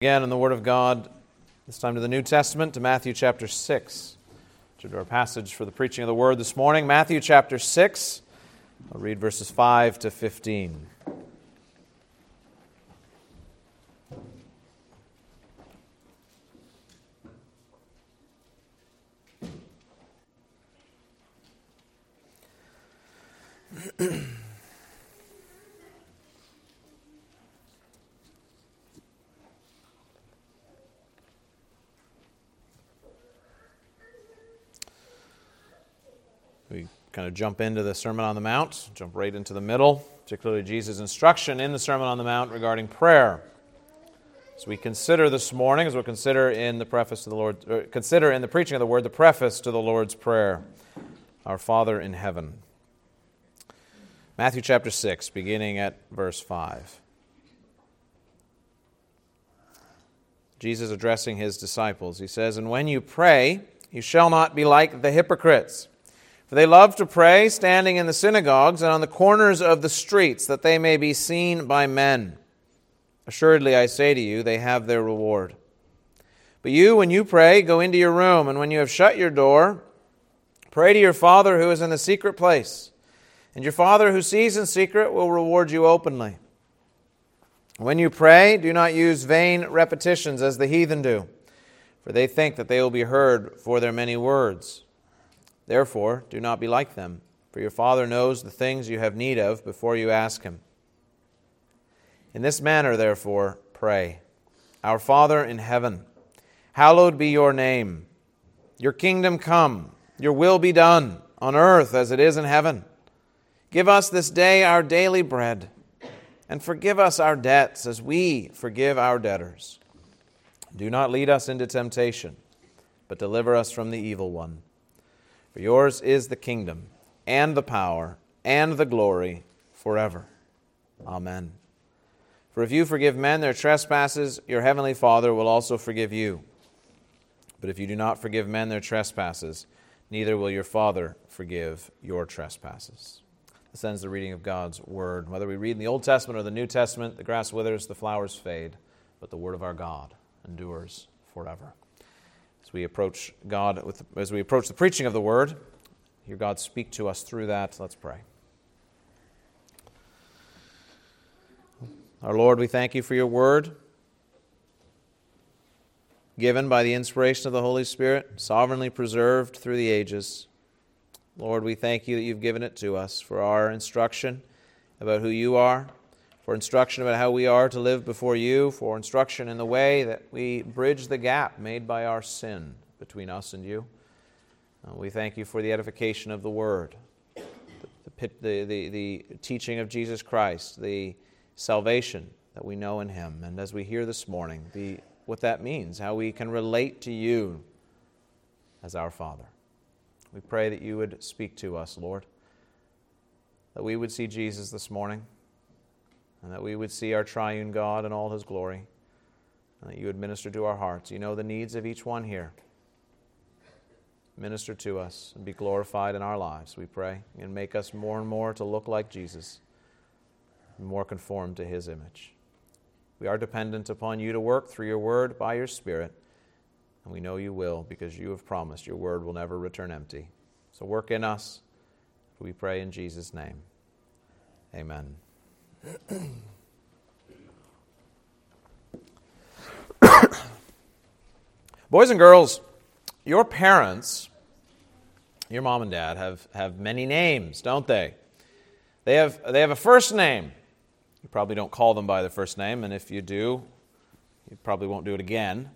Again, in the Word of God, this time to the New Testament, to Matthew chapter 6. To our passage for the preaching of the Word this morning, Matthew chapter 6. I'll read verses 5 to 15. We kind of jump into the Sermon on the Mount, jump right into the middle, particularly Jesus' instruction in the Sermon on the Mount regarding prayer. As we consider this morning, as we'll consider in the preface to the Lord, consider in the preaching of the Word, the preface to the Lord's Prayer, Our Father in heaven. Matthew chapter 6, beginning at verse 5. Jesus addressing his disciples, he says, "And when you pray, you shall not be like the hypocrites. For they love to pray, standing in the synagogues and on the corners of the streets, that they may be seen by men. Assuredly, I say to you, they have their reward. But you, when you pray, go into your room, and when you have shut your door, pray to your Father who is in the secret place. And your Father who sees in secret will reward you openly. When you pray, do not use vain repetitions as the heathen do, for they think that they will be heard for their many words. Therefore, do not be like them, for your Father knows the things you have need of before you ask Him. In this manner, therefore, pray. Our Father in heaven, hallowed be your name. Your kingdom come, your will be done, on earth as it is in heaven. Give us this day our daily bread, and forgive us our debts as we forgive our debtors. Do not lead us into temptation, but deliver us from the evil one. For yours is the kingdom, and the power, and the glory, forever. Amen. For if you forgive men their trespasses, your heavenly Father will also forgive you. But if you do not forgive men their trespasses, neither will your Father forgive your trespasses." This ends the reading of God's Word. Whether we read in the Old Testament or the New Testament, the grass withers, the flowers fade, but the Word of our God endures forever. As we approach the preaching of the Word, hear God speak to us through that. Let's pray. Our Lord, we thank you for your Word, given by the inspiration of the Holy Spirit, sovereignly preserved through the ages. Lord, we thank you that you've given it to us for our instruction about who you are, for instruction about how we are to live before you, for instruction in the way that we bridge the gap made by our sin between us and you. We thank you for the edification of the Word, the teaching of Jesus Christ, the salvation that we know in Him. And as we hear this morning, what that means, how we can relate to you as our Father. We pray that you would speak to us, Lord, that we would see Jesus this morning, and that we would see our triune God in all His glory, and that you would minister to our hearts. You know the needs of each one here. Minister to us and be glorified in our lives, we pray, and make us more and more to look like Jesus, and more conformed to His image. We are dependent upon you to work through your Word by your Spirit, and we know you will, because you have promised your Word will never return empty. So work in us, we pray in Jesus' name. Amen. Boys and girls, your parents, your mom and dad, have many names, don't they? They have a first name. You probably don't call them by their first name, and if you do, you probably won't do it again.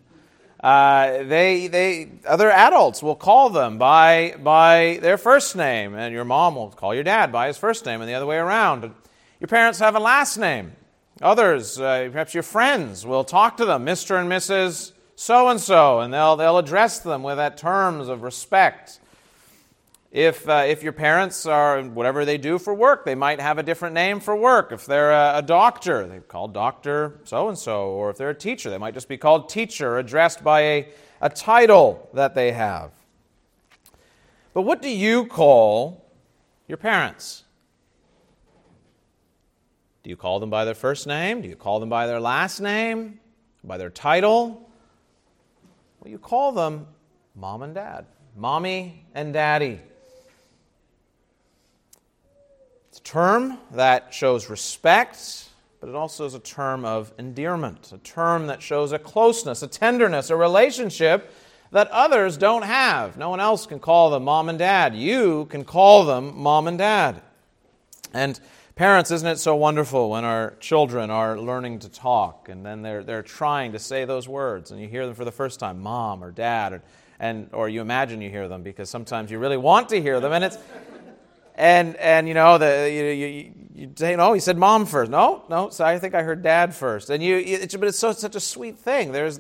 Other adults will call them by their first name, and your mom will call your dad by his first name, and the other way around. Your parents have a last name. Others, perhaps your friends, will talk to them, Mr. and Mrs. So-and-so, and they'll address them with that terms of respect. If your parents are, whatever they do for work, they might have a different name for work. If they're a doctor, they're called Dr. So-and-so. Or if they're a teacher, they might just be called teacher, addressed by a title that they have. But what do you call your parents? Do you call them by their first name? Do you call them by their last name? by their title. Well, you call them mom and dad, mommy and daddy. It's a term that shows respect, but it also is a term of endearment, a term that shows a closeness, a tenderness, a relationship that others don't have. No one else can call them mom and dad. You can call them mom and dad. And parents, isn't it so wonderful when our children are learning to talk and then they're trying to say those words and you hear them for the first time, mom or dad, or you imagine you hear them because sometimes you really want to hear them, and it's and you know you say, no, he said mom first. No, so I think I heard dad first. And but it's such a sweet thing. There's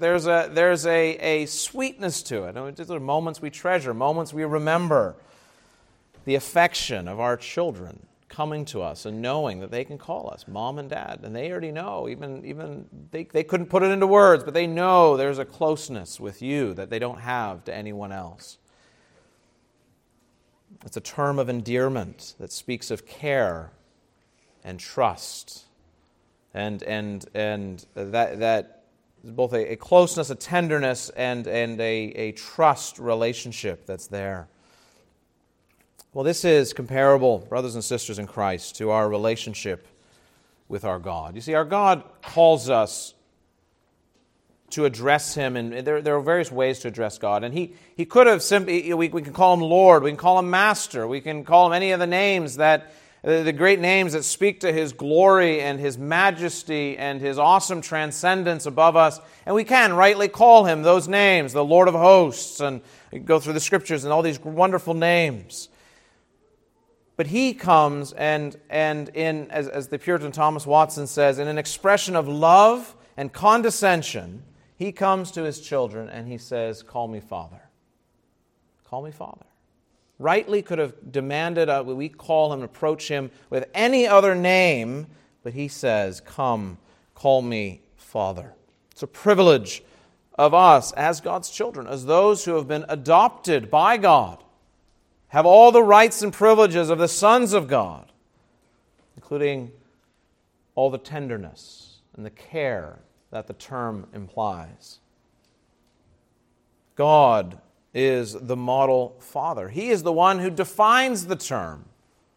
a sweetness to it. There are moments we treasure, moments we remember, the affection of our children coming to us and knowing that they can call us mom and dad, and they already know. Even they couldn't put it into words, but they know there's a closeness with you that they don't have to anyone else. It's a term of endearment that speaks of care and trust, and that is both a closeness, a tenderness, and a trust relationship that's there. Well, this is comparable, brothers and sisters in Christ, to our relationship with our God. You see, our God calls us to address Him, and there are various ways to address God. And He could have simply, we can call Him Lord, we can call Him Master, we can call Him any of the names the great names that speak to His glory and His majesty and His awesome transcendence above us. And we can rightly call Him those names, the Lord of hosts, and we go through the Scriptures and all these wonderful names. But He comes and in, as the Puritan Thomas Watson says, in an expression of love and condescension, He comes to His children and He says, call me Father. Call me Father. Rightly could have demanded we call Him, approach Him with any other name, but He says, come, call me Father. It's a privilege of us as God's children, as those who have been adopted by God, have all the rights and privileges of the sons of God, including all the tenderness and the care that the term implies. God is the model father. He is the one who defines the term.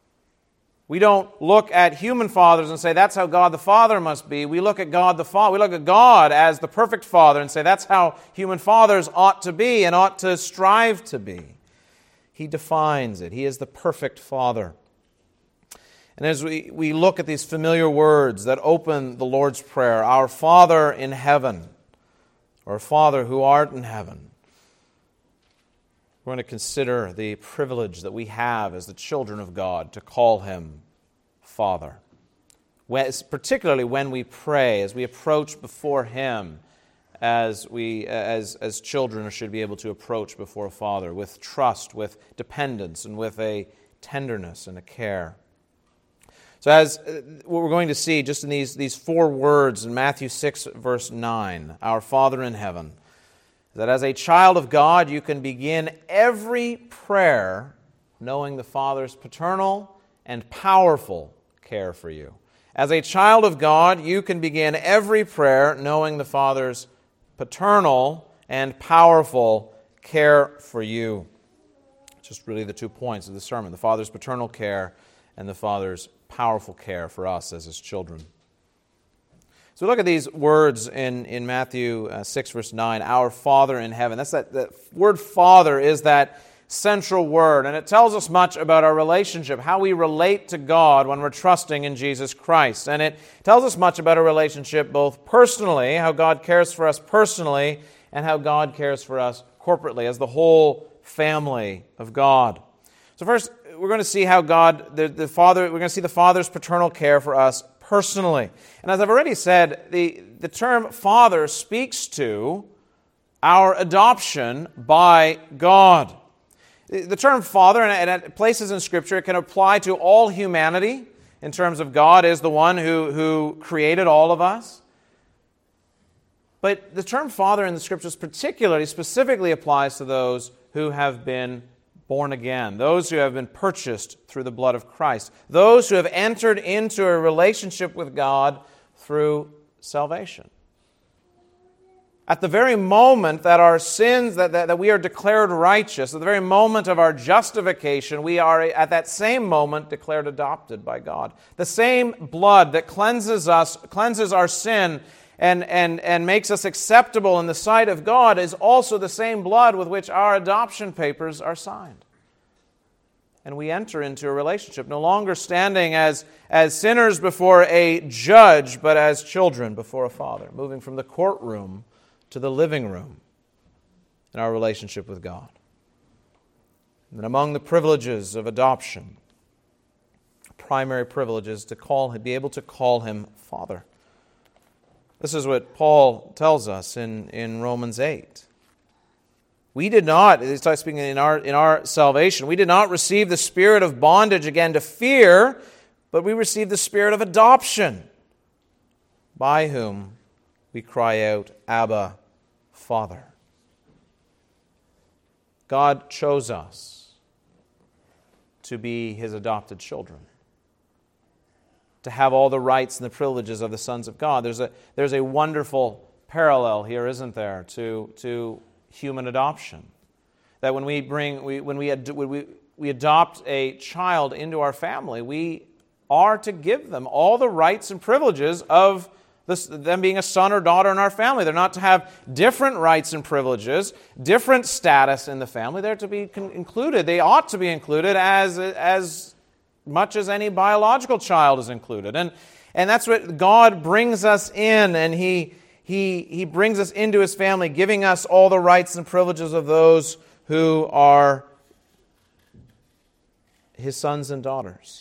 We don't look at human fathers and say that's how God the Father must be. We look at God the Father. We look at God as the perfect Father and say that's how human fathers ought to be and ought to strive to be. He defines it. He is the perfect Father. And as we look at these familiar words that open the Lord's Prayer, our Father in heaven, or Father who art in heaven, we're going to consider the privilege that we have as the children of God to call Him Father. Particularly when we pray, as we approach before Him, as children should be able to approach before a Father, with trust, with dependence, and with a tenderness and a care. So as what we're going to see just in these four words in Matthew 6, verse 9, our Father in heaven, that as a child of God, you can begin every prayer knowing the Father's paternal and powerful care for you. As a child of God, you can begin every prayer knowing the Father's paternal and powerful care for you. Just really the 2 points of the sermon, the Father's paternal care and the Father's powerful care for us as His children. So look at these words in Matthew 6, verse 9, our Father in heaven. That word Father is that central word, and it tells us much about our relationship, how we relate to God when we're trusting in Jesus Christ. And it tells us much about our relationship both personally, how God cares for us personally, and how God cares for us corporately as the whole family of God. So first, we're going to see how God, the Father, we're going to see the Father's paternal care for us personally. And as I've already said, the term Father speaks to our adoption by God. The term Father, and at places in Scripture, it can apply to all humanity in terms of God is the one who created all of us. But the term Father in the Scriptures specifically applies to those who have been born again, those who have been purchased through the blood of Christ, those who have entered into a relationship with God through salvation. at the very moment that our sins, that we are declared righteous, at the very moment of our justification, we are at that same moment declared adopted by God. The same blood that cleanses our sin and makes us acceptable in the sight of God is also the same blood with which our adoption papers are signed. And we enter into a relationship, no longer standing as sinners before a judge, but as children before a father, moving from the courtroom to the living room in our relationship with God. And among the privileges of adoption, primary privilege is to be able to call him Father. This is what Paul tells us in Romans 8. We did not, speaking in our salvation, we did not receive the spirit of bondage again to fear, but we received the spirit of adoption, by whom we cry out, Abba, Father. God chose us to be his adopted children, to have all the rights and the privileges of the sons of God. There's a wonderful parallel here, isn't there, to human adoption. That when we adopt a child into our family, we are to give them all the rights and privileges of them being a son or daughter in our family. They're not to have different rights and privileges, different status in the family. They're to be included. They ought to be included as much as any biological child is included. And that's what God brings us in, and He brings us into His family, giving us all the rights and privileges of those who are His sons and daughters.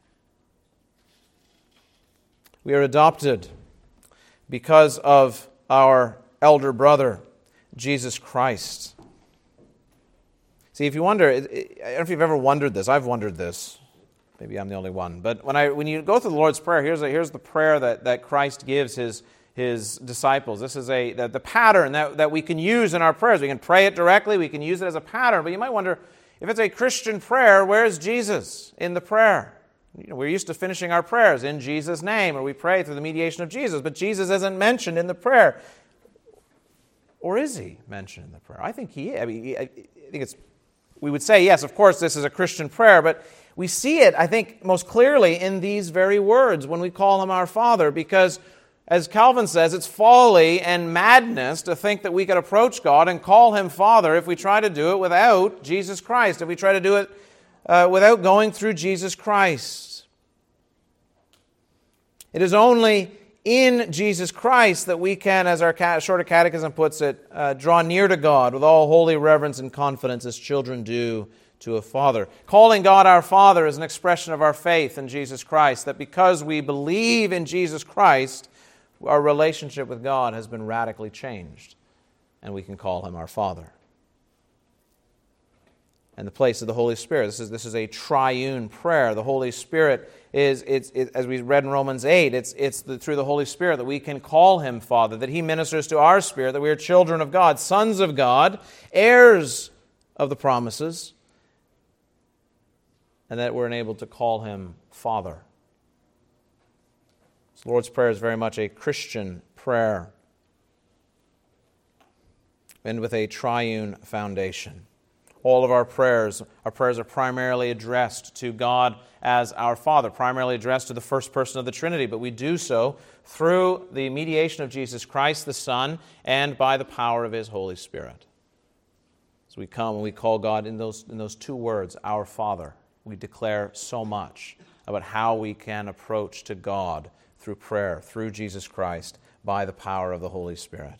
We are adopted because of our elder brother, Jesus Christ. See, if you wonder, I don't know if you've ever wondered this. I've wondered this. Maybe I'm the only one. But when you go through the Lord's Prayer, here's the prayer that Christ gives His disciples. This is the pattern that we can use in our prayers. We can pray it directly. We can use it as a pattern. But you might wonder, if it's a Christian prayer, where is Jesus in the prayer? We're used to finishing our prayers in Jesus' name, or we pray through the mediation of Jesus. But Jesus isn't mentioned in the prayer. Or is He mentioned in the prayer? I think He is. I think it's. We would say, yes, of course, this is a Christian prayer, but we see it, I think, most clearly in these very words when we call Him our Father, because as Calvin says, it's folly and madness to think that we could approach God and call Him Father if we try to do it without Jesus Christ, if we try to do it without going through Jesus Christ. It is only in Jesus Christ that we can, as our Shorter Catechism puts it, draw near to God with all holy reverence and confidence as children do to a father. Calling God our Father is an expression of our faith in Jesus Christ, that because we believe in Jesus Christ, our relationship with God has been radically changed, and we can call Him our Father. And the place of the Holy Spirit. This is a triune prayer. The Holy Spirit is, as we read in Romans 8, it's through the Holy Spirit that we can call Him Father, that He ministers to our spirit, that we are children of God, sons of God, heirs of the promises, and that we're enabled to call Him Father. The Lord's Prayer is very much a Christian prayer, and with a triune foundation. All of our prayers are primarily addressed to God as our Father, primarily addressed to the first person of the Trinity, but we do so through the mediation of Jesus Christ, the Son, and by the power of His Holy Spirit. So we come and we call God in those two words, our Father. We declare so much about how we can approach to God through prayer, through Jesus Christ, by the power of the Holy Spirit.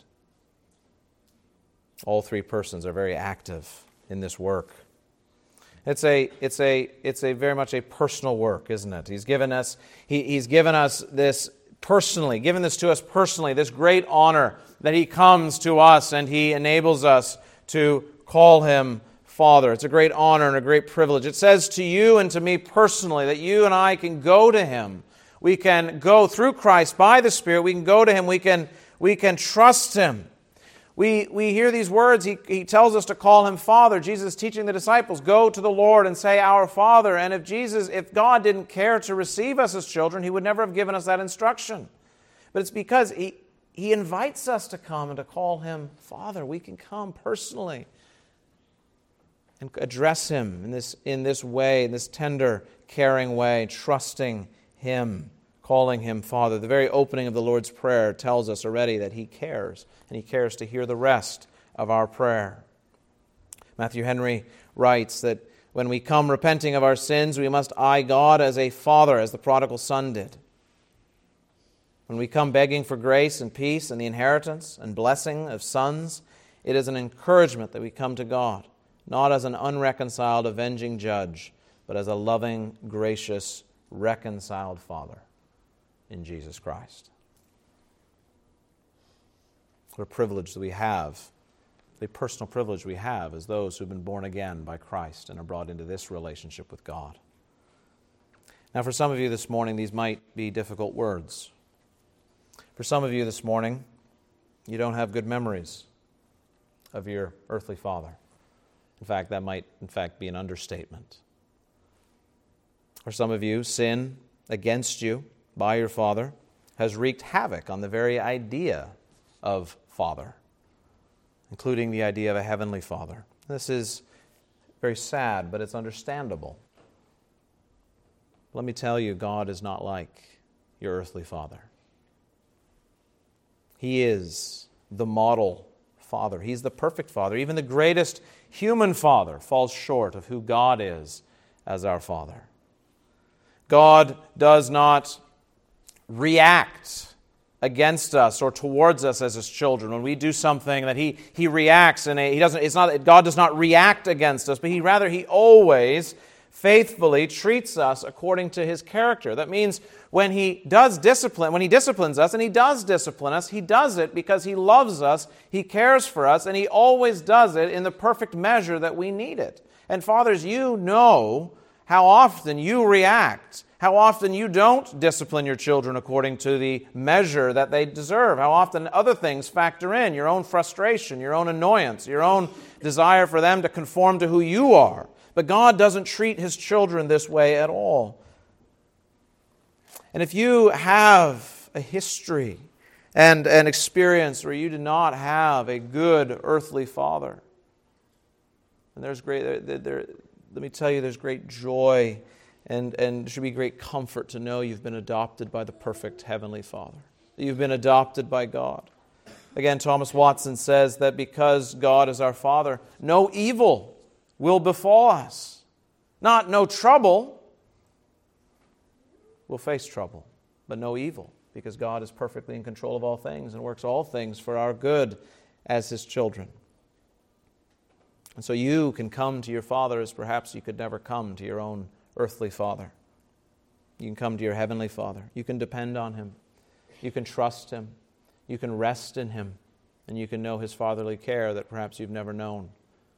All three persons are very active in this work. It's a very much a personal work, isn't it? He's given us this personally, given this to us personally, this great honor that He comes to us and He enables us to call Him Father. It's a great honor and a great privilege. It says to you and to me personally that you and I can go to Him. We can go through Christ by the Spirit. We can go to Him. We can trust Him. We hear these words. He tells us to call Him Father. Jesus is teaching the disciples, go to the Lord and say, our Father. And if God didn't care to receive us as children, He would never have given us that instruction. But it's because He invites us to come and to call Him Father. We can come personally and address Him in this way, in this tender, caring way, trusting Him, calling Him Father. The very opening of the Lord's Prayer tells us already that He cares, and He cares to hear the rest of our prayer. Matthew Henry writes that when we come repenting of our sins, we must eye God as a father, as the prodigal son did. When we come begging for grace and peace and the inheritance and blessing of sons, it is an encouragement that we come to God, not as an unreconciled, avenging judge, but as a loving, gracious, reconciled Father in Jesus Christ. What a privilege that we have, the personal privilege we have as those who have been born again by Christ and are brought into this relationship with God. Now, for some of you this morning, these might be difficult words. For some of you this morning, you don't have good memories of your earthly father. In fact, that might, be an understatement. For some of you, sin against you by your father has wreaked havoc on the very idea of father, including the idea of a heavenly Father. This is very sad, but it's understandable. Let me tell you, God is not like your earthly father. He is the model Father. He's the perfect Father. Even the greatest human father falls short of who God is as our Father. God does not react against us or towards us as His children. When we do something that He reacts, and God does not react against us, but He always faithfully treats us according to His character. That means when He disciplines us, and He does discipline us, He does it because He loves us, He cares for us, and He always does it in the perfect measure that we need it. And fathers, you know how often you react, how often you don't discipline your children according to the measure that they deserve, how often other things factor in, your own frustration, your own annoyance, your own desire for them to conform to who you are. But God doesn't treat His children this way at all. And if you have a history and an experience where you do not have a good earthly father, and there's let me tell you, there's great joy and there should be great comfort to know you've been adopted by the perfect Heavenly Father, that you've been adopted by God. Again, Thomas Watson says that because God is our Father, no evil will befall us. Not no trouble. We'll face trouble, but no evil, because God is perfectly in control of all things and works all things for our good as His children. And so you can come to your Father as perhaps you could never come to your own earthly father. You can come to your Heavenly Father. You can depend on Him. You can trust Him. You can rest in Him. And you can know His fatherly care that perhaps you've never known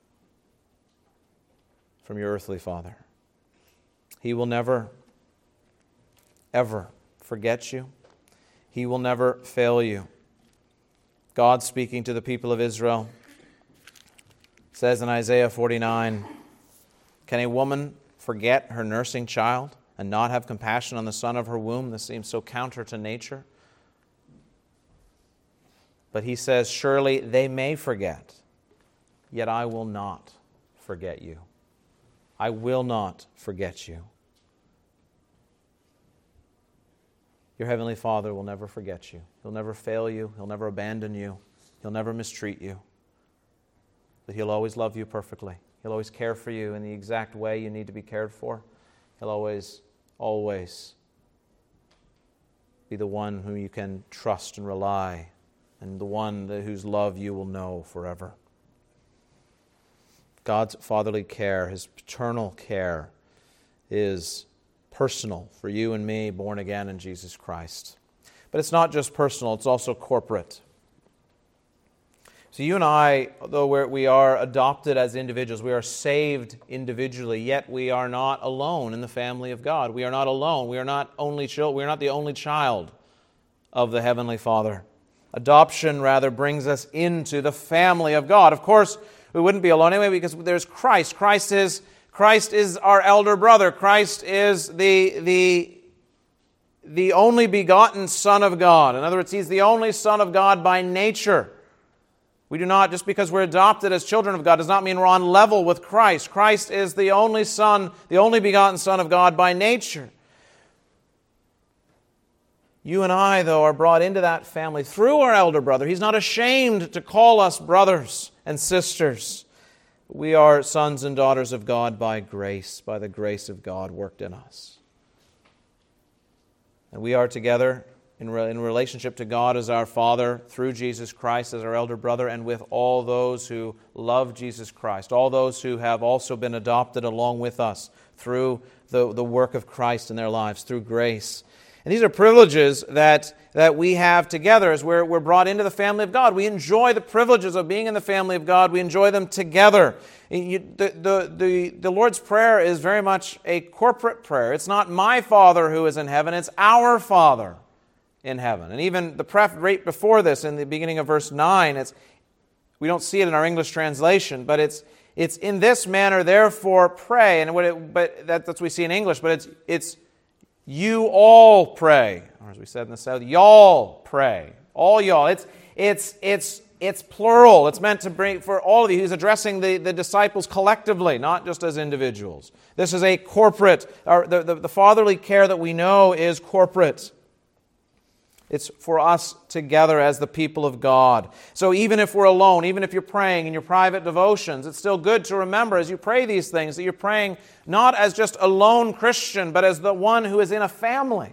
from your earthly father. He will never, ever forget you. He will never fail you. God, speaking to the people of Israel, says in Isaiah 49, "Can a woman forget her nursing child and not have compassion on the son of her womb?" This seems so counter to nature. But He says, "Surely they may forget, yet I will not forget you. I will not forget you." Your Heavenly Father will never forget you. He'll never fail you. He'll never abandon you. He'll never mistreat you. But He'll always love you perfectly. He'll always care for you in the exact way you need to be cared for. He'll always be the one whom you can trust and rely, and the one whose love you will know forever. God's fatherly care, His paternal care, is personal for you and me, born again in Jesus Christ. But it's not just personal, it's also corporate. So you and I, though we are adopted as individuals, we are saved individually, yet we are not alone in the family of God. We are not alone. We are not the only child of the Heavenly Father. Adoption, rather, brings us into the family of God. Of course, we wouldn't be alone anyway because there's Christ. Christ is our elder brother. Christ is the the only begotten Son of God. In other words, He's the only Son of God by nature. We do not, just because we're adopted as children of God, does not mean we're on level with Christ. Christ is the only Son, the only begotten Son of God by nature. You and I, though, are brought into that family through our elder brother. He's not ashamed to call us brothers and sisters. We are sons and daughters of God by grace, by the grace of God worked in us. And we are together in relationship to God as our Father, through Jesus Christ as our elder brother, and with all those who love Jesus Christ, all those who have also been adopted along with us through the work of Christ in their lives, through grace. And these are privileges that we have together as we're brought into the family of God. We enjoy the privileges of being in the family of God. We enjoy them together. The Lord's Prayer is very much a corporate prayer. It's not my Father who is in heaven, it's our Father in heaven. And even the right before this, in the beginning of verse 9, we don't see it in our English translation, but it's in this manner, therefore pray. And that's what we see in English, but it's you all pray, or as we said in the South, y'all pray. All y'all. It's plural. It's meant to bring for all of you. He's addressing the disciples collectively, not just as individuals. This is a corporate, the fatherly care that we know is corporate. It's for us together as the people of God. So even if we're alone, even if you're praying in your private devotions, it's still good to remember as you pray these things that you're praying not as just a lone Christian, but as the one who is in a family.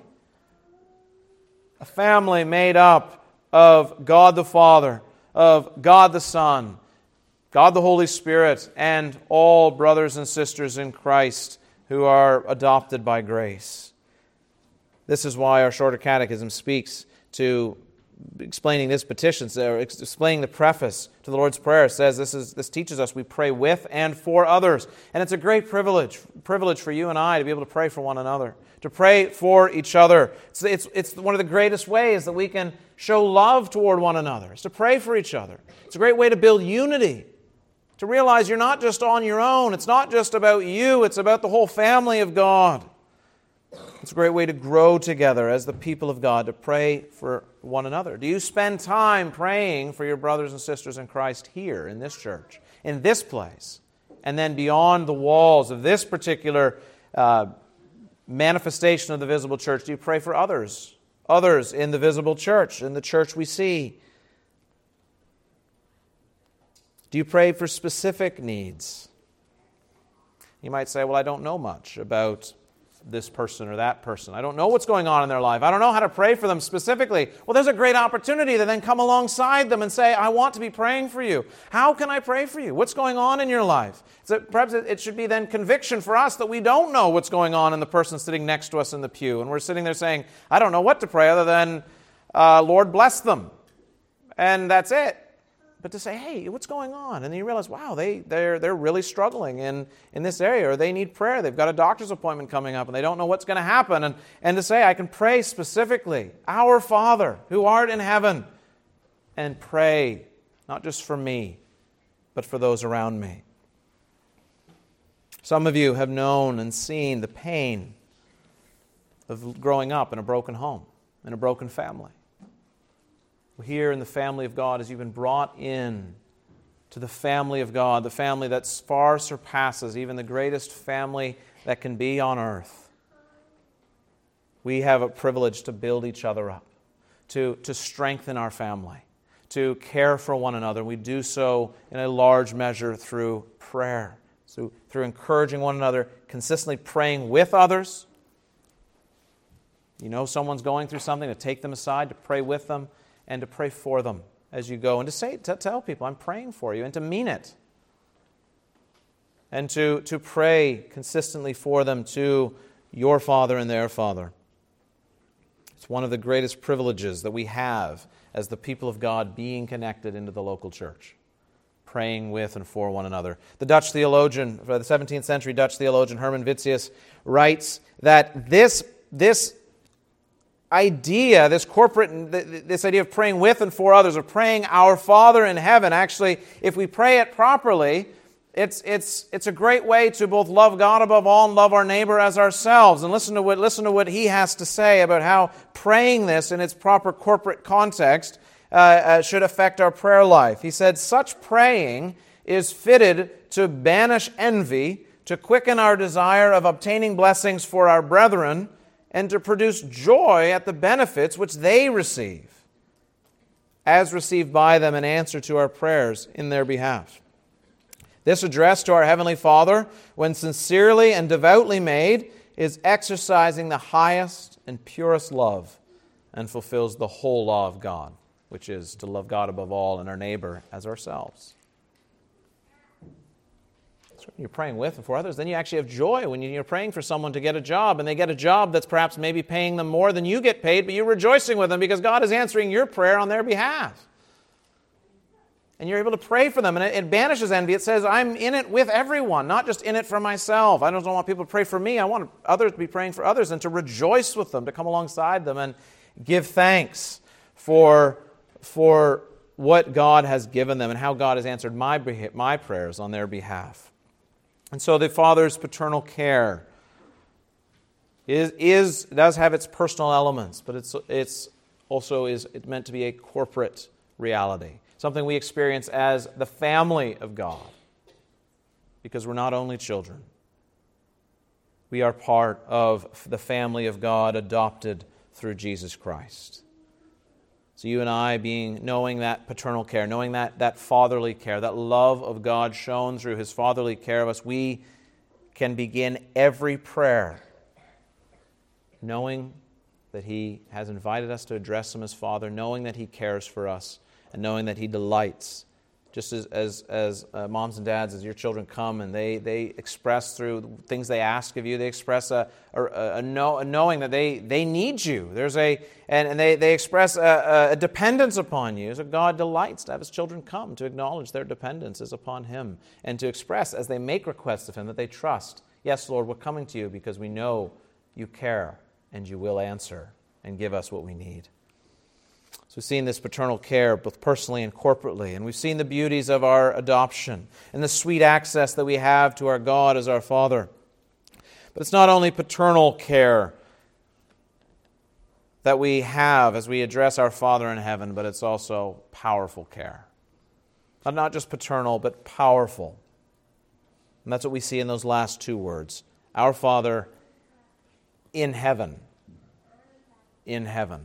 A family made up of God the Father, of God the Son, God the Holy Spirit, and all brothers and sisters in Christ who are adopted by grace. This is why our Shorter Catechism speaks to explaining this petition, or explaining the preface to the Lord's Prayer. It says this teaches us we pray with and for others. And it's a great privilege for you and I to be able to pray for one another, to pray for each other. It's one of the greatest ways that we can show love toward one another, is to pray for each other. It's a great way to build unity, to realize you're not just on your own. It's not just about you. It's about the whole family of God. It's a great way to grow together as the people of God, to pray for one another. Do you spend time praying for your brothers and sisters in Christ here in this church, in this place, and then beyond the walls of this particular manifestation of the visible church? Do you pray for others in the visible church, in the church we see? Do you pray for specific needs? You might say, well, I don't know much about this person or that person. I don't know what's going on in their life. I don't know how to pray for them specifically. Well, there's a great opportunity to then come alongside them and say, I want to be praying for you. How can I pray for you? What's going on in your life? So perhaps it should be then conviction for us that we don't know what's going on in the person sitting next to us in the pew. And we're sitting there saying, I don't know what to pray other than, Lord, bless them. And that's it. But to say, hey, what's going on? And then you realize, wow, they're really struggling in this area, or they need prayer. They've got a doctor's appointment coming up, and they don't know what's going to happen. And to say, I can pray specifically, Our Father, who art in heaven, and pray, not just for me, but for those around me. Some of you have known and seen the pain of growing up in a broken home, in a broken family. Here in the family of God, as you've been brought in to the family of God, the family that far surpasses even the greatest family that can be on earth. We have a privilege to build each other up, to strengthen our family, to care for one another. We do so in a large measure through prayer, so through encouraging one another, consistently praying with others. You know someone's going through something, to take them aside, to pray with them, and to pray for them as you go. And to tell people, I'm praying for you, and to mean it. And to pray consistently for them to your Father and their Father. It's one of the greatest privileges that we have as the people of God being connected into the local church. Praying with and for one another. The Dutch theologian, the 17th century Dutch theologian Herman Witsius writes that this idea, this idea of praying with and for others, of praying Our Father in heaven, actually, if we pray it properly, It's a great way to both love God above all and love our neighbor as ourselves. And listen to what he has to say about how praying this in its proper corporate context should affect our prayer life. He said, "Such praying is fitted to banish envy, to quicken our desire of obtaining blessings for our brethren, and to produce joy at the benefits which they receive, as received by them in answer to our prayers in their behalf." This address to our Heavenly Father, when sincerely and devoutly made, is exercising the highest and purest love and fulfills the whole law of God, which is to love God above all and our neighbor as ourselves. So when you're praying with and for others, then you actually have joy when you're praying for someone to get a job, and they get a job that's perhaps maybe paying them more than you get paid, but you're rejoicing with them because God is answering your prayer on their behalf. And you're able to pray for them, and it banishes envy. It says, I'm in it with everyone, not just in it for myself. I don't want people to pray for me. I want others to be praying for others and to rejoice with them, to come alongside them and give thanks for what God has given them and how God has answered my prayers on their behalf. And so the Father's paternal care does have its personal elements, but it's also meant to be a corporate reality. Something we experience as the family of God. Because we're not only children. We are part of the family of God adopted through Jesus Christ. So you and I, knowing that paternal care, knowing that fatherly care, that love of God shown through His fatherly care of us, we can begin every prayer knowing that He has invited us to address Him as Father, knowing that He cares for us, and knowing that He delights. Just as moms and dads, as your children come and they express through things they ask of you, they express a knowing that they need you. And they express a dependence upon you. So God delights to have His children come to acknowledge their dependence is upon Him and to express as they make requests of Him that they trust. Yes, Lord, we're coming to you because we know you care and you will answer and give us what we need. So we've seen this paternal care both personally and corporately, and we've seen the beauties of our adoption and the sweet access that we have to our God as our Father. But it's not only paternal care that we have as we address our Father in heaven, but it's also powerful care. Not just paternal, but powerful. And that's what we see in those last two words. Our Father in heaven. In heaven.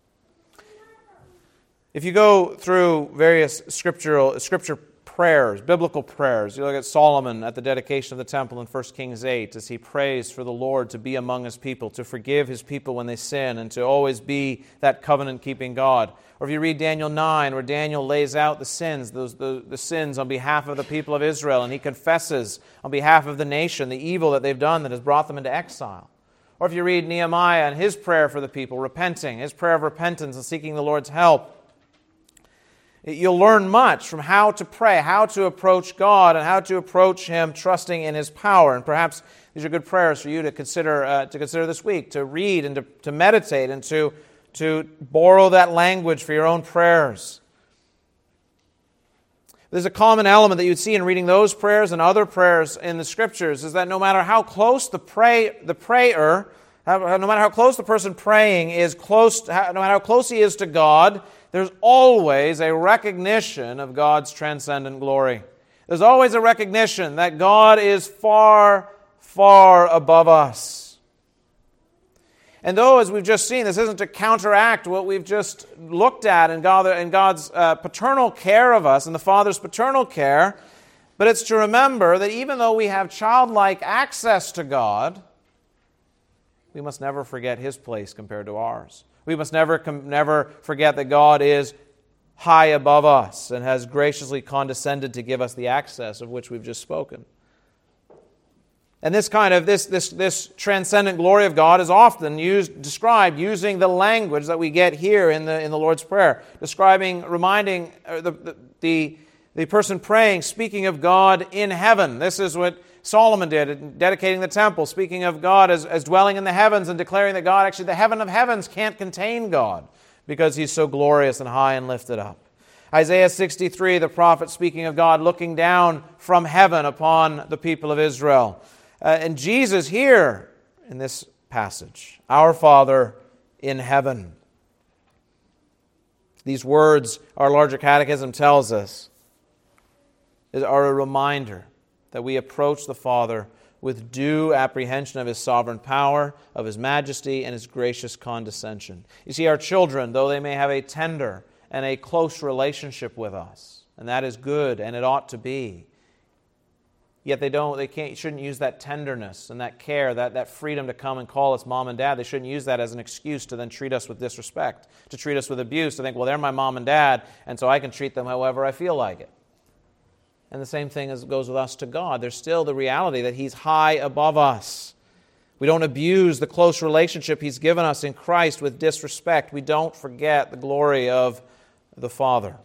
If you go through various scripture prayers, biblical prayers, you look at Solomon at the dedication of the temple in 1 Kings 8 as he prays for the Lord to be among His people, to forgive His people when they sin, and to always be that covenant-keeping God. Or if you read Daniel 9, where Daniel lays out the sins, the sins on behalf of the people of Israel, and he confesses on behalf of the nation the evil that they've done that has brought them into exile. Or if you read Nehemiah and his prayer for the people, repenting, his prayer of repentance and seeking the Lord's help, you'll learn much from how to pray, how to approach God, and how to approach Him trusting in His power. And perhaps these are good prayers for you to consider this week, to read and to meditate and to borrow that language for your own prayers. There's a common element that you'd see in reading those prayers and other prayers in the Scriptures, is that no matter how close the prayer, no matter how close the person praying is no matter how close he is to God, there's always a recognition of God's transcendent glory. There's always a recognition that God is far, far above us. And though, as we've just seen, this isn't to counteract what we've just looked at in God's paternal care of us and the Father's paternal care, but it's to remember that even though we have childlike access to God, we must never forget His place compared to ours. We must never forget that God is high above us and has graciously condescended to give us the access of which we've just spoken. And this transcendent glory of God is often described using the language that we get here in the Lord's Prayer, reminding the person praying, speaking of God in heaven. This is what Solomon did in dedicating the temple, speaking of God as dwelling in the heavens and declaring that God, actually the heaven of heavens can't contain God because He's so glorious and high and lifted up. Isaiah 63, the prophet speaking of God looking down from heaven upon the people of Israel. And Jesus here in this passage, our Father in heaven. These words, our larger catechism tells us, are a reminder that we approach the Father with due apprehension of His sovereign power, of His majesty, and His gracious condescension. You see, our children, though they may have a tender and a close relationship with us, and that is good, and it ought to be, yet shouldn't use that tenderness and that care, that freedom to come and call us mom and dad. They shouldn't use that as an excuse to then treat us with disrespect, to treat us with abuse, to think, well, they're my mom and dad, and so I can treat them however I feel like it. And the same thing goes with us to God. There's still the reality that He's high above us. We don't abuse the close relationship He's given us in Christ with disrespect. We don't forget the glory of the Father.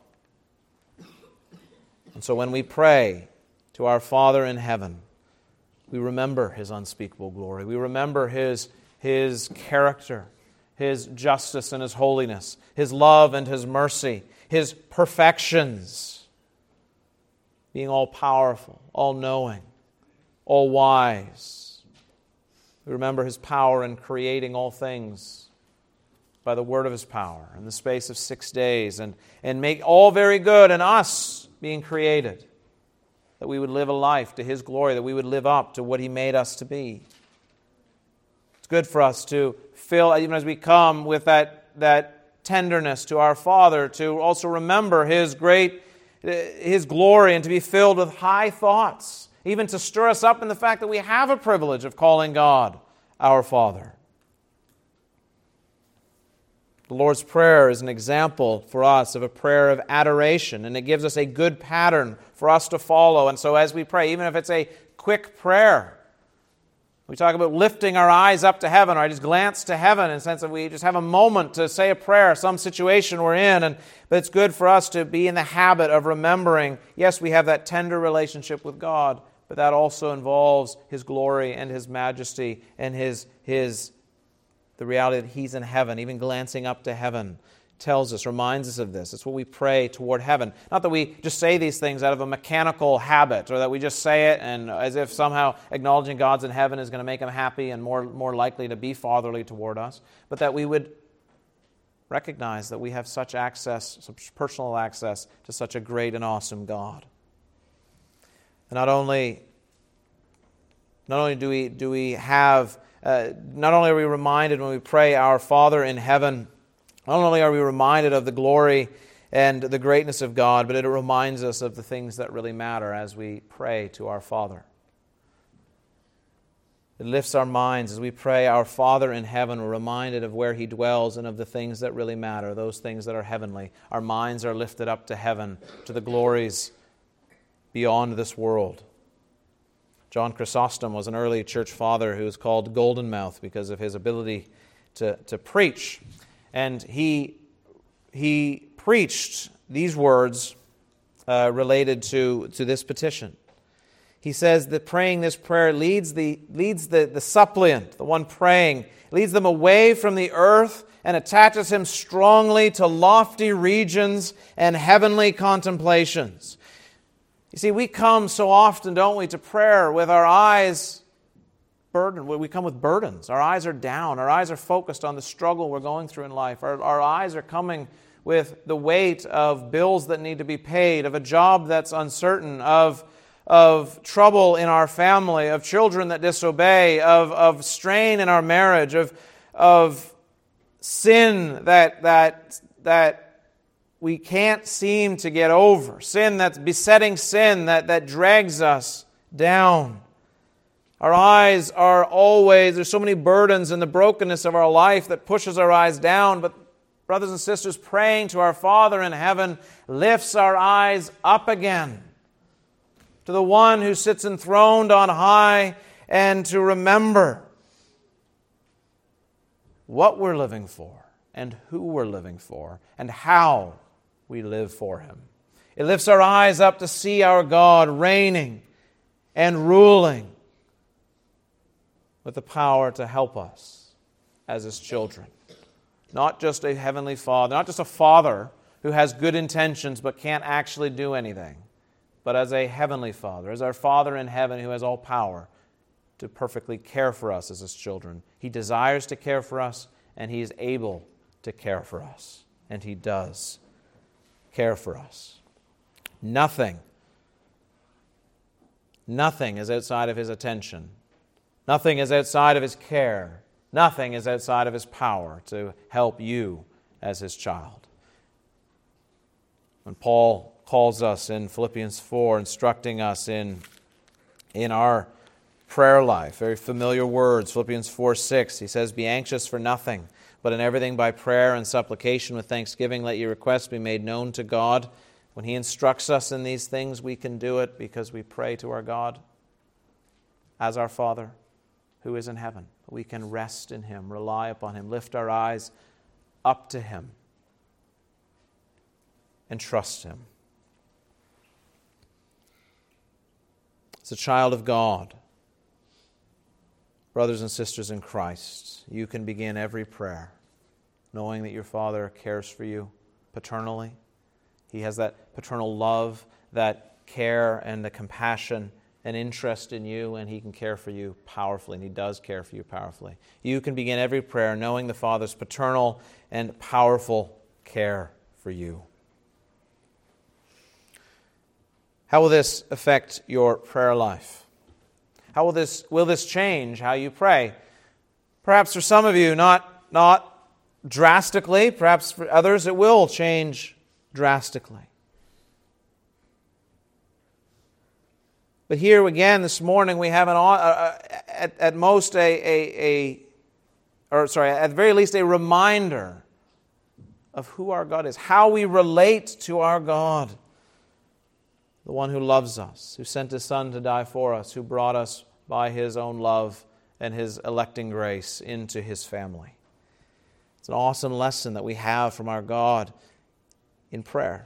And so when we pray to our Father in heaven, we remember His unspeakable glory. We remember His character, His justice and His holiness, His love and His mercy, His perfections, being all-powerful, all-knowing, all-wise. We remember His power in creating all things by the word of His power in the space of 6 days, and make all very good, and us being created, that we would live a life to His glory, that we would live up to what He made us to be. It's good for us to feel, even as we come with that tenderness to our Father, to also remember His glory, and to be filled with high thoughts, even to stir us up in the fact that we have a privilege of calling God our Father. The Lord's Prayer is an example for us of a prayer of adoration, and it gives us a good pattern for us to follow. And so as we pray, even if it's a quick prayer, we talk about lifting our eyes up to heaven, or I just glance to heaven in the sense that we just have a moment to say a prayer, some situation we're in. But it's good for us to be in the habit of remembering, yes, we have that tender relationship with God, but that also involves His glory and His majesty and the reality that He's in heaven. Even glancing up to heaven tells us, reminds us of this. It's what we pray toward heaven. Not that we just say these things out of a mechanical habit, or that we just say it and as if somehow acknowledging God's in heaven is going to make Him happy and more likely to be fatherly toward us, but that we would recognize that we have such access, such personal access to such a great and awesome God. And not only do we have not only are we reminded when we pray, Our Father in heaven, not only are we reminded of the glory and the greatness of God, but it reminds us of the things that really matter as we pray to our Father. It lifts our minds as we pray, Our Father in heaven. We're reminded of where He dwells and of the things that really matter, those things that are heavenly. Our minds are lifted up to heaven, to the glories beyond this world. John Chrysostom was an early church father who was called Golden Mouth because of his ability to preach. And he preached these words related to this petition. He says that praying this prayer leads the suppliant, the one praying, leads them away from the earth and attaches him strongly to lofty regions and heavenly contemplations. You see, we come so often, don't we, to prayer with our eyes burdened. We come with burdens. Our eyes are down. Our eyes are focused on the struggle we're going through in life. Our eyes are coming with the weight of bills that need to be paid, of a job that's uncertain, of trouble in our family, of children that disobey, of strain in our marriage, of sin that we can't seem to get over, sin that's besetting sin that drags us down. Our eyes are always, there's so many burdens in the brokenness of our life that pushes our eyes down, but brothers and sisters, praying to our Father in heaven lifts our eyes up again to the one who sits enthroned on high, and to remember what we're living for and who we're living for and how we live for Him. It lifts our eyes up to see our God reigning and ruling with the power to help us as His children. Not just a heavenly Father, not just a Father who has good intentions but can't actually do anything, but as a heavenly Father, as our Father in heaven who has all power to perfectly care for us as His children. He desires to care for us, and He is able to care for us, and He does care for us. Nothing is outside of His attention. Nothing is outside of His care. Nothing is outside of His power to help you as His child. When Paul calls us in Philippians 4, instructing us in our prayer life, very familiar words, Philippians 4:6, he says, "Be anxious for nothing, but in everything by prayer and supplication with thanksgiving let your requests be made known to God." When He instructs us in these things, we can do it because we pray to our God as our Father who is in heaven. We can rest in Him, rely upon Him, lift our eyes up to Him, and trust Him. As a child of God, brothers and sisters in Christ, you can begin every prayer knowing that your Father cares for you paternally. He has that paternal love, that care and the compassion and interest in you, and He can care for you powerfully, and He does care for you powerfully. You can begin every prayer knowing the Father's paternal and powerful care for you. How will this affect your prayer life? How will this change how you pray? Perhaps for some of you, not drastically. Perhaps for others, it will change drastically. But here again this morning we have at the very least a reminder of who our God is, how we relate to our God, the one who loves us, who sent His Son to die for us, who brought us by His own love and His electing grace into His family. It's an awesome lesson that we have from our God in prayer.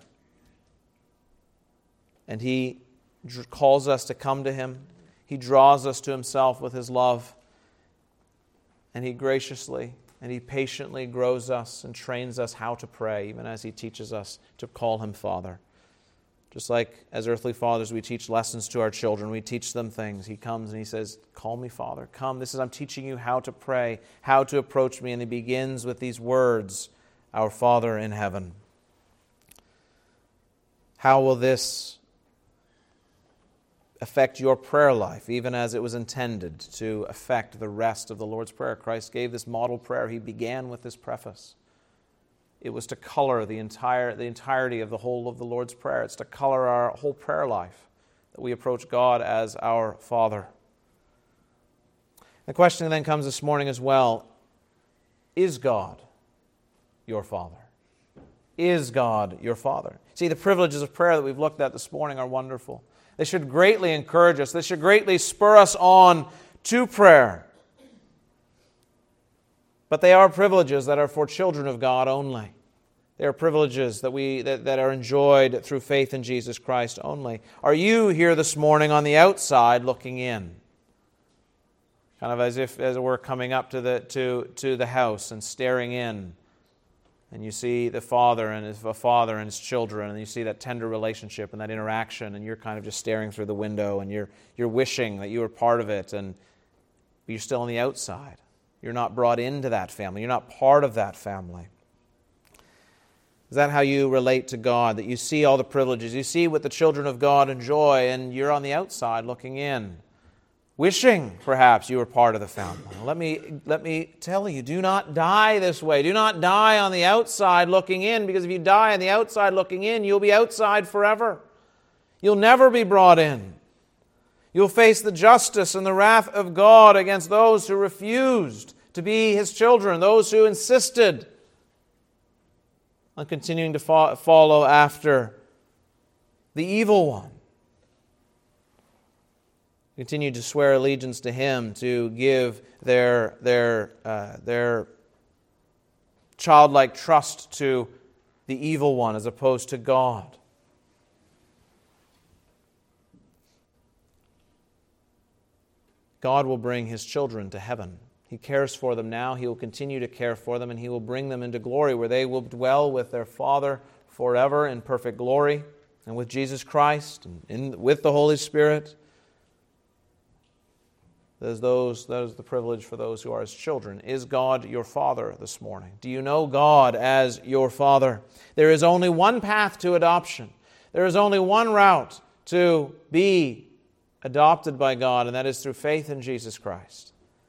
And He calls us to come to Him. He draws us to Himself with His love. And He graciously and He patiently grows us and trains us how to pray, even as He teaches us to call Him Father. Just like as earthly fathers, we teach lessons to our children. We teach them things. He comes and He says, "Call me Father. Come. I'm teaching you how to pray, how to approach me." And He begins with these words, "Our Father in heaven." How will this affect your prayer life, even as it was intended to affect the rest of the Lord's Prayer? Christ gave this model prayer. He began with this preface. It was to color the entirety of the whole of the Lord's Prayer. It's to color our whole prayer life, that we approach God as our Father. The question then comes this morning as well, is God your Father? Is God your Father? See, the privileges of prayer that we've looked at this morning are wonderful. They should greatly encourage us. They should greatly spur us on to prayer. But they are privileges that are for children of God only. They are privileges that are enjoyed through faith in Jesus Christ only. Are you here this morning on the outside looking in? Kind of as it were coming up to the house and staring in. And you see the father and his children, and you see that tender relationship and that interaction, and you're kind of just staring through the window, and you're wishing that you were part of it, but you're still on the outside. You're not brought into that family. You're not part of that family. Is that how you relate to God? That you see all the privileges, you see what the children of God enjoy, and you're on the outside looking in, wishing perhaps you were part of the family. Let me tell you, do not die this way. Do not die on the outside looking in, because if you die on the outside looking in, you'll be outside forever. You'll never be brought in. You'll face the justice and the wrath of God against those who refused to be His children, those who insisted on continuing to follow after the evil one. Continue to swear allegiance to Him, to give their childlike trust to the evil one as opposed to God. God will bring His children to heaven. He cares for them now. He will continue to care for them, and He will bring them into glory where they will dwell with their Father forever in perfect glory, and with Jesus Christ, and with the Holy Spirit. That is the privilege for those who are His children. Is God your Father this morning? Do you know God as your Father? There is only one path to adoption. There is only one route to be adopted by God, and that is through faith in Jesus Christ.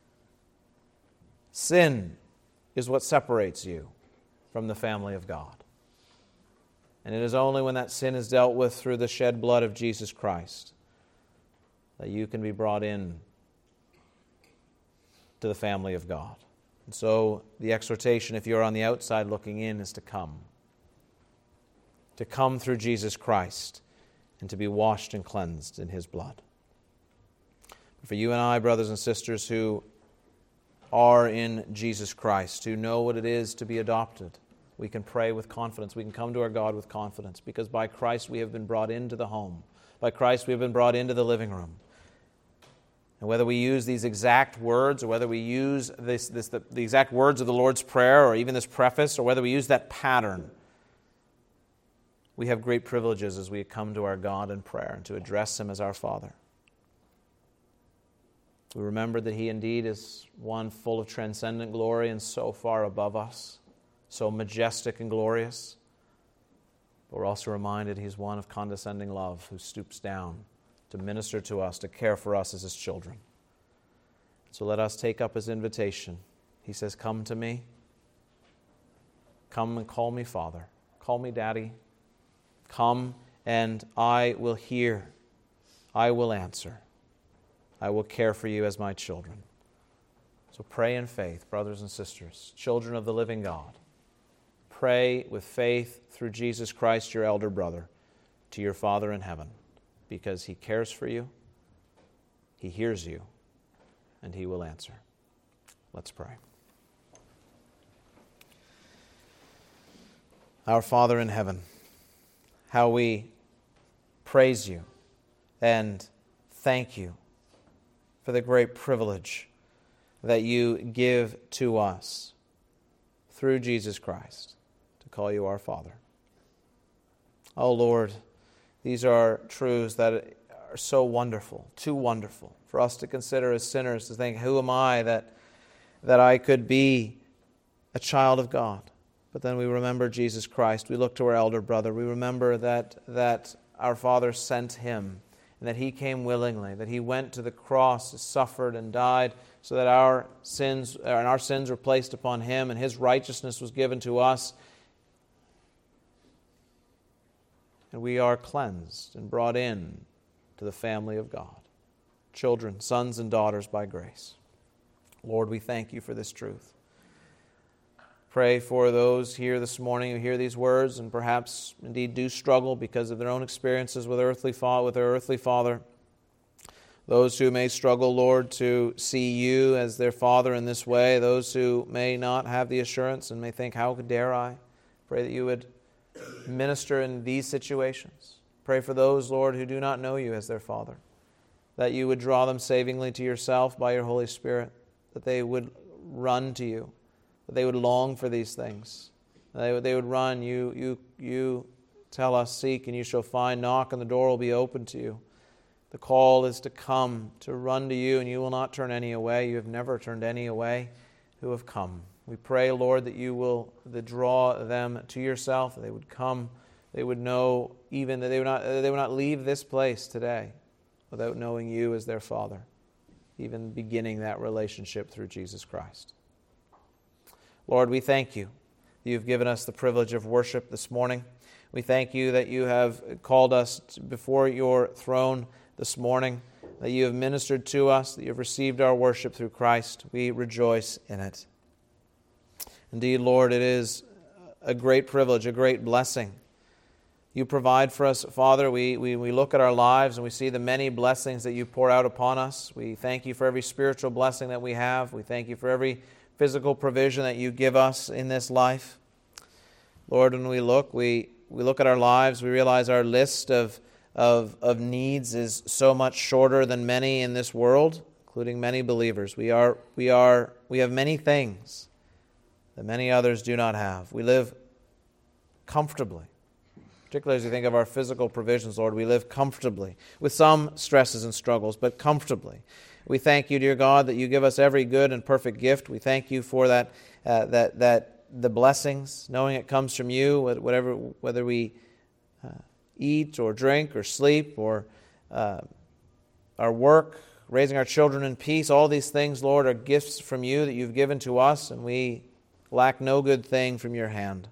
Sin is what separates you from the family of God. And it is only when that sin is dealt with through the shed blood of Jesus Christ that you can be brought in to the family of God. And so the exhortation, if you're on the outside looking in, is to come. To come through Jesus Christ and to be washed and cleansed in His blood. For you and I, brothers and sisters who are in Jesus Christ, who know what it is to be adopted, we can pray with confidence. We can come to our God with confidence because by Christ we have been brought into the home. By Christ we have been brought into the living room. And whether we use these exact words or whether we use the exact words of the Lord's Prayer or even this preface or whether we use that pattern, we have great privileges as we come to our God in prayer and to address Him as our Father. We remember that He indeed is one full of transcendent glory and so far above us, so majestic and glorious. But we're also reminded He's one of condescending love who stoops down to minister to us, to care for us as His children. So let us take up His invitation. He says, come to me. Come and call me Father. Call me Daddy. Come and I will hear. I will answer. I will care for you as my children. So pray in faith, brothers and sisters, children of the living God. Pray with faith through Jesus Christ, your elder brother, to your Father in heaven, because He cares for you, He hears you, and He will answer. Let's pray. Our Father in heaven, how we praise You and thank You for the great privilege that You give to us through Jesus Christ to call You our Father. Oh Lord, these are truths that are so wonderful, too wonderful for us to consider as sinners, to think, who am I that I could be a child of God? But then we remember Jesus Christ. We look to our elder brother. We remember that our Father sent Him and that He came willingly, that He went to the cross, suffered and died so that our sins were placed upon Him and His righteousness was given to us. And we are cleansed and brought in to the family of God. Children, sons and daughters by grace. Lord, we thank You for this truth. Pray for those here this morning who hear these words and perhaps indeed do struggle because of their own experiences with their earthly father. Those who may struggle, Lord, to see You as their Father in this way. Those who may not have the assurance and may think, how dare I? Pray that You would minister in these situations. Pray for those, Lord, who do not know You as their Father, that You would draw them savingly to Yourself by Your Holy Spirit, that they would run to You, that they would long for these things. They would run. You tell us, seek and you shall find, knock and the door will be open to you. The call is to come, to run to You, and You will not turn any away. You have never turned any away who have come. We pray, Lord, that You will draw them to Yourself, that they would come, they would know even that they would not leave this place today without knowing You as their Father, even beginning that relationship through Jesus Christ. Lord, we thank You that You've given us the privilege of worship this morning. We thank You that You have called us before Your throne this morning, that You have ministered to us, that You have received our worship through Christ. We rejoice in it. Indeed, Lord, it is a great privilege, a great blessing. You provide for us, Father. We look at our lives and we see the many blessings that You pour out upon us. We thank You for every spiritual blessing that we have. We thank You for every physical provision that You give us in this life. Lord, when we look at our lives, we realize our list of needs is so much shorter than many in this world, including many believers. We have many things that many others do not have. We live comfortably. particularly as we think of our physical provisions, Lord. We live comfortably, with some stresses and struggles, but comfortably. We thank you, dear God, that you give us every good and perfect gift. We thank you for that the blessings, knowing it comes from you, whether we eat or drink or sleep or our work, raising our children in peace. All these things, Lord, are gifts from you that you've given to us, and we lack no good thing from your hand.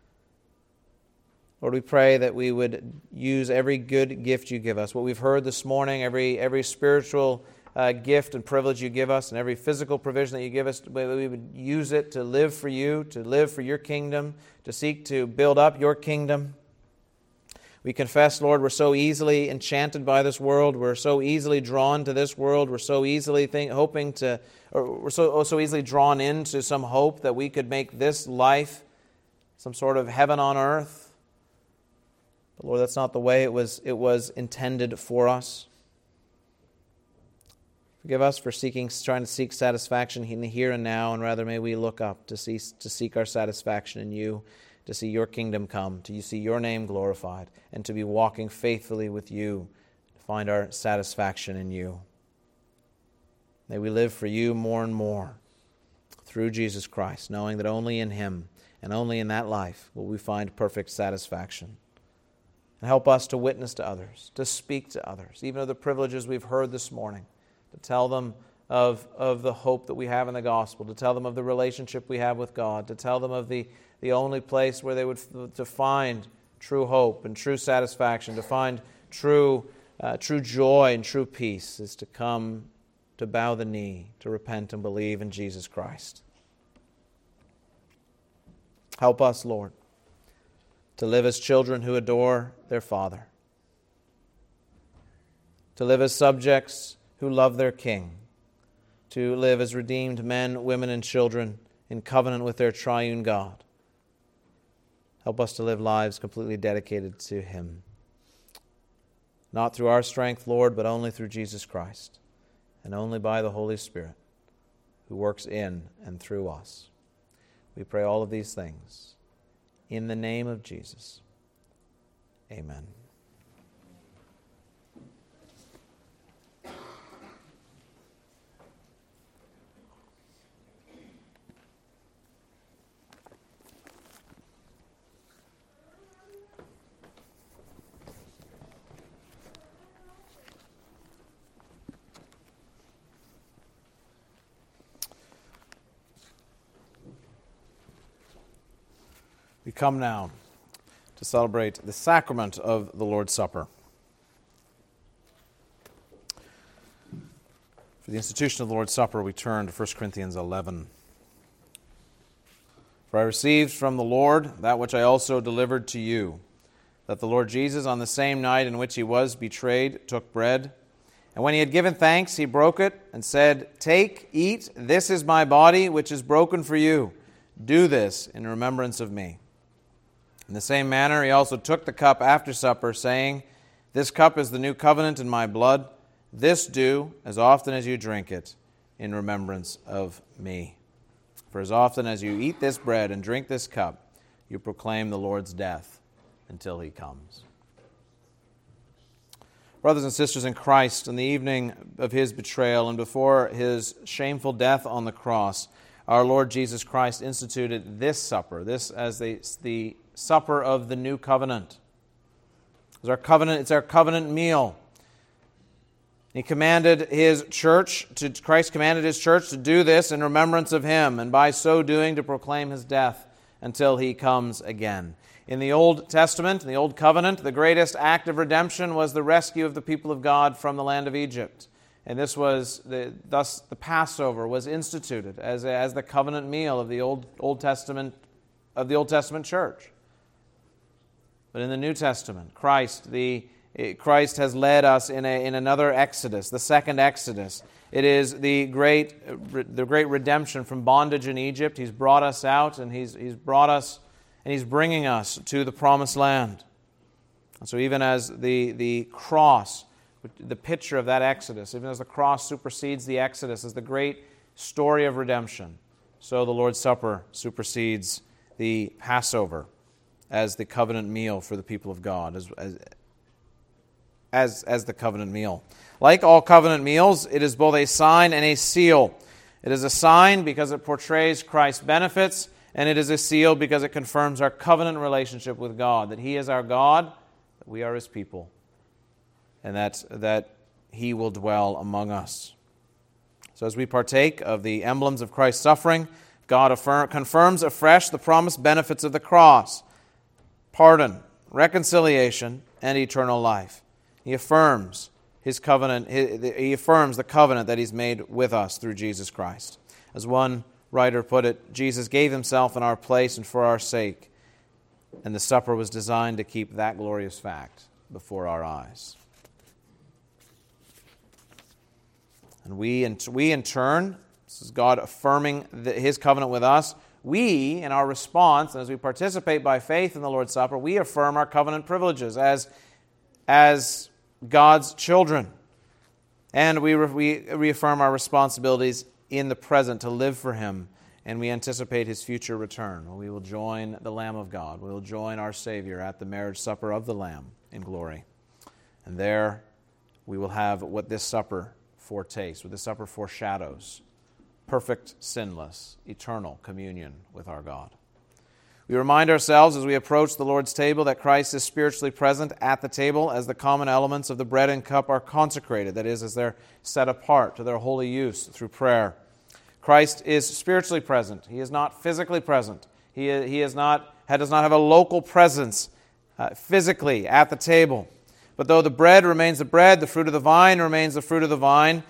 Lord, we pray that we would use every good gift you give us. What we've heard this morning, every spiritual gift and privilege you give us, and every physical provision that you give us, we would use it to live for you, to live for your kingdom, to seek to build up your kingdom. We confess, Lord, we're so easily enchanted by this world. We're so easily drawn to this world. We're so easily we're so easily drawn into some hope that we could make this life some sort of heaven on earth. But Lord, that's not the way it was intended for us. Forgive us for trying to seek satisfaction in the here and now, and rather may we look up to seek our satisfaction in you, to see your kingdom come, to see your name glorified, and to be walking faithfully with you, to find our satisfaction in you. May we live for you more and more through Jesus Christ, knowing that only in him and only in that life will we find perfect satisfaction. And help us to witness to others, to speak to others, even of the privileges we've heard this morning, to tell them of the hope that we have in the gospel, to tell them of the relationship we have with God, to tell them of the only place where they would to find true hope and true satisfaction, to find true joy and true peace, is to come to bow the knee, to repent and believe in Jesus Christ. Help us, Lord, to live as children who adore their Father, to live as subjects who love their King, to live as redeemed men, women, and children in covenant with their triune God. Help us to live lives completely dedicated to him. Not through our strength, Lord, but only through Jesus Christ, and only by the Holy Spirit, who works in and through us. We pray all of these things in the name of Jesus. Amen. We come now to celebrate the sacrament of the Lord's Supper. For the institution of the Lord's Supper, we turn to 1 Corinthians 11. For I received from the Lord that which I also delivered to you, that the Lord Jesus, on the same night in which he was betrayed, took bread, and when he had given thanks, he broke it and said, "Take, eat, this is my body, which is broken for you. Do this in remembrance of me." In the same manner, he also took the cup after supper, saying, "This cup is the new covenant in my blood. This do, as often as you drink it, in remembrance of me. For as often as you eat this bread and drink this cup, you proclaim the Lord's death until he comes." Brothers and sisters in Christ, on the evening of his betrayal and before his shameful death on the cross, our Lord Jesus Christ instituted this supper, this as the supper of the new covenant. It's our covenant meal. Christ commanded his church to do this in remembrance of him, and by so doing to proclaim his death until he comes again. In the Old Testament, in the Old Covenant, the greatest act of redemption was the rescue of the people of God from the land of Egypt. And thus the Passover was instituted as the covenant meal of the Old Testament church. But in the New Testament, Christ has led us in another Exodus, the second Exodus. It is the great redemption from bondage in Egypt. He's brought us out, and He's bringing us to the promised land. And so even as the cross, the picture of that Exodus, even as the cross supersedes the Exodus as the great story of redemption, so the Lord's Supper supersedes the Passover as the covenant meal for the people of God, as the covenant meal. Like all covenant meals, it is both a sign and a seal. It is a sign because it portrays Christ's benefits, and it is a seal because it confirms our covenant relationship with God, that He is our God, that we are His people, and that He will dwell among us. So as we partake of the emblems of Christ's suffering, God confirms afresh the promised benefits of the cross: pardon, reconciliation, and eternal life. He affirms His covenant. He affirms the covenant that He's made with us through Jesus Christ. As one writer put it, Jesus gave Himself in our place and for our sake, and the supper was designed to keep that glorious fact before our eyes. And we in turn, this is God affirming His covenant with us, we, in our response, and as we participate by faith in the Lord's Supper, we affirm our covenant privileges as God's children. And we reaffirm our responsibilities in the present to live for Him, and we anticipate His future return, when we will join the Lamb of God. We will join our Savior at the marriage supper of the Lamb in glory. And there we will have what this supper foretastes, what this supper foreshadows: perfect, sinless, eternal communion with our God. We remind ourselves as we approach the Lord's table that Christ is spiritually present at the table as the common elements of the bread and cup are consecrated, that is, as they're set apart to their holy use through prayer. Christ is spiritually present. He is not physically present. He does not have a local presence physically at the table. But though the bread remains the bread, the fruit of the vine remains the fruit of the vine,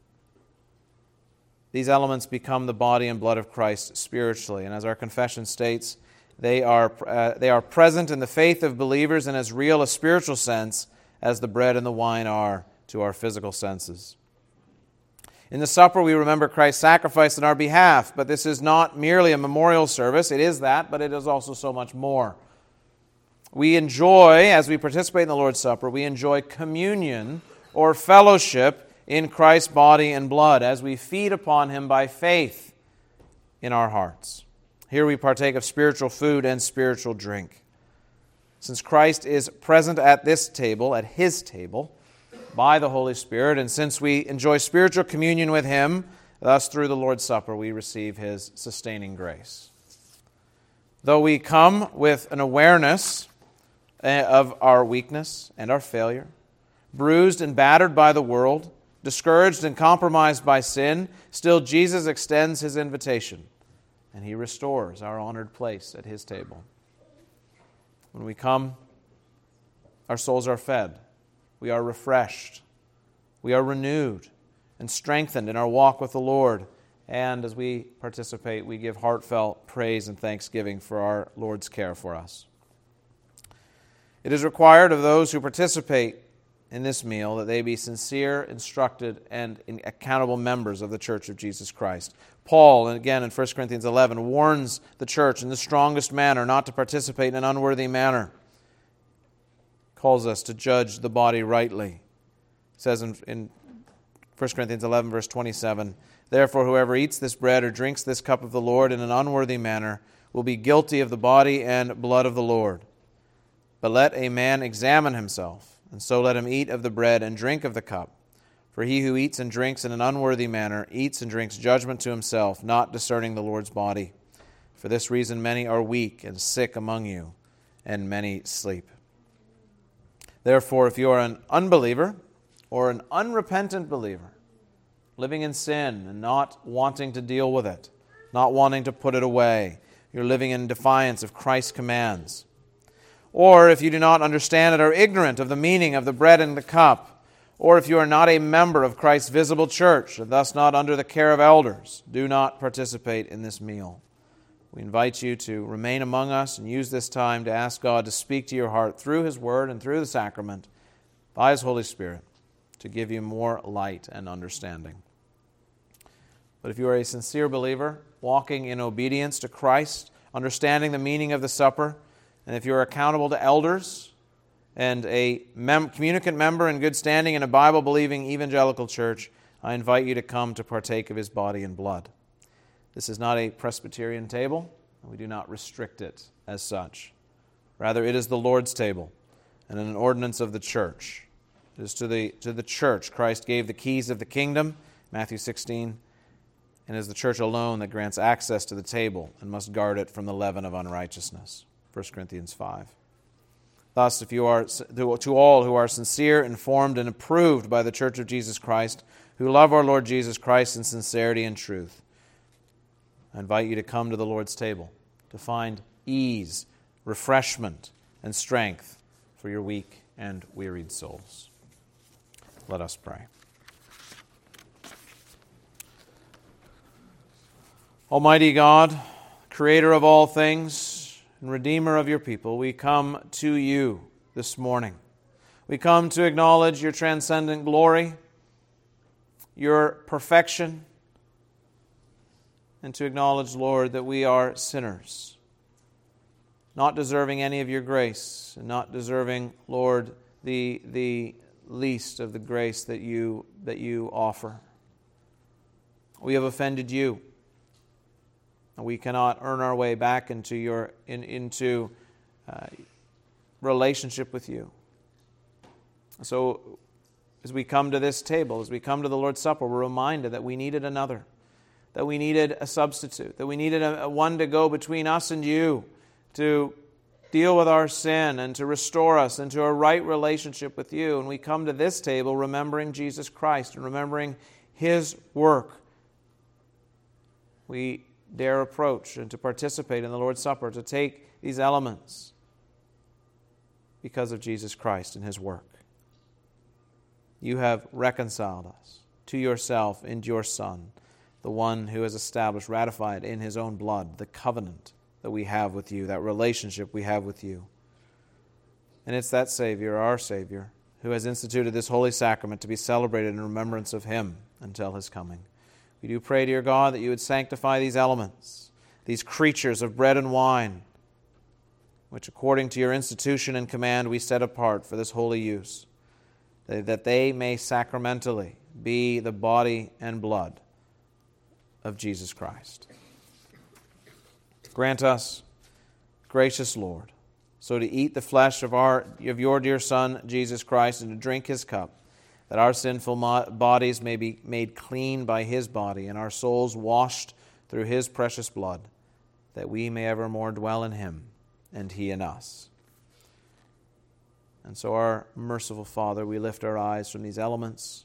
these elements become the body and blood of Christ spiritually. And as our confession states, they are present in the faith of believers in as real a spiritual sense as the bread and the wine are to our physical senses. In the supper, we remember Christ's sacrifice in our behalf, but this is not merely a memorial service. It is that, but it is also so much more. We enjoy, as we participate in the Lord's Supper, we enjoy communion or fellowship in Christ's body and blood as we feed upon Him by faith in our hearts. Here we partake of spiritual food and spiritual drink. Since Christ is present at this table, at His table, by the Holy Spirit, and since we enjoy spiritual communion with Him, thus through the Lord's Supper we receive His sustaining grace. Though we come with an awareness of our weakness and our failure, bruised and battered by the world, discouraged and compromised by sin, still Jesus extends His invitation, and He restores our honored place at His table. When we come, our souls are fed, we are refreshed, we are renewed and strengthened in our walk with the Lord, and as we participate, we give heartfelt praise and thanksgiving for our Lord's care for us. It is required of those who participate in this meal that they be sincere, instructed, and accountable members of the Church of Jesus Christ. Paul, and again in 1 Corinthians 11, warns the church in the strongest manner not to participate in an unworthy manner. Calls us to judge the body rightly. It says in 1 Corinthians 11, verse 27, "Therefore whoever eats this bread or drinks this cup of the Lord in an unworthy manner will be guilty of the body and blood of the Lord. But let a man examine himself, and so let him eat of the bread and drink of the cup. For he who eats and drinks in an unworthy manner eats and drinks judgment to himself, not discerning the Lord's body. For this reason many are weak and sick among you, and many sleep. Therefore, if you are an unbeliever or an unrepentant believer, living in sin and not wanting to deal with it, not wanting to put it away, you're living in defiance of Christ's commands. Or if you do not understand it or are ignorant of the meaning of the bread and the cup, or if you are not a member of Christ's visible church, and thus not under the care of elders, do not participate in this meal. We invite you to remain among us and use this time to ask God to speak to your heart through His Word and through the sacrament, by His Holy Spirit, to give you more light and understanding. But if you are a sincere believer, walking in obedience to Christ, understanding the meaning of the supper, and if you are accountable to elders and a communicant member in good standing in a Bible-believing evangelical church, I invite you to come to partake of His body and blood. This is not a Presbyterian table, and we do not restrict it as such. Rather, it is the Lord's table and an ordinance of the church. It is to the church Christ gave the keys of the kingdom, Matthew 16, and it is the church alone that grants access to the table and must guard it from the leaven of unrighteousness, 1 Corinthians 5. Thus, if you are to all who are sincere, informed, and approved by the Church of Jesus Christ, who love our Lord Jesus Christ in sincerity and truth, I invite you to come to the Lord's table to find ease, refreshment, and strength for your weak and wearied souls. Let us pray. Almighty God, Creator of all things and Redeemer of your people, we come to you this morning. We come to acknowledge your transcendent glory, your perfection, and to acknowledge, Lord, that we are sinners, not deserving any of your grace, and not deserving, Lord, the least of the grace that you offer. We have offended you, and we cannot earn our way back into relationship with you. So, as we come to this table, as we come to the Lord's Supper, we're reminded that we needed another, that we needed a substitute, that we needed a one to go between us and you, to deal with our sin and to restore us into a right relationship with you. And we come to this table remembering Jesus Christ and remembering His work. We dare approach and to participate in the Lord's Supper, to take these elements because of Jesus Christ and His work. You have reconciled us to yourself and your Son, the one who has established, ratified in His own blood, the covenant that we have with you, that relationship we have with you. And it's that Savior, our Savior, who has instituted this holy sacrament to be celebrated in remembrance of Him until His coming. We do pray, dear God, that you would sanctify these elements, these creatures of bread and wine, which according to your institution and command we set apart for this holy use, that they may sacramentally be the body and blood of Jesus Christ. Grant us, gracious Lord, so to eat the flesh of your dear Son, Jesus Christ, and to drink His cup, that our sinful bodies may be made clean by His body, and our souls washed through His precious blood, that we may evermore dwell in Him, and He in us. And so, our merciful Father, we lift our eyes from these elements,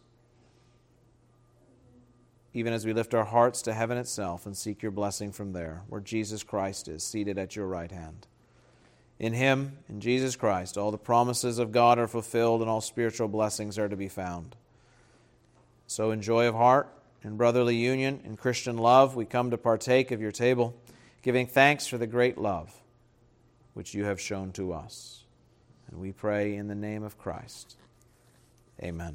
even as we lift our hearts to heaven itself and seek your blessing from there, where Jesus Christ is seated at your right hand. In Him, in Jesus Christ, all the promises of God are fulfilled and all spiritual blessings are to be found. So in joy of heart, in brotherly union, in Christian love, we come to partake of your table, giving thanks for the great love which you have shown to us. And we pray in the name of Christ. Amen.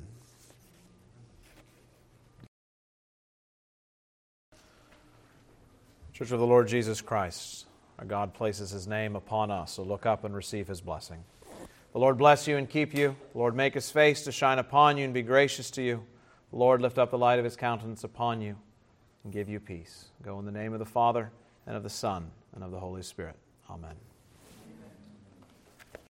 Church of the Lord Jesus Christ, our God places His name upon us, so look up and receive His blessing. The Lord bless you and keep you. The Lord make His face to shine upon you and be gracious to you. The Lord lift up the light of His countenance upon you and give you peace. Go in the name of the Father, and of the Son, and of the Holy Spirit. Amen.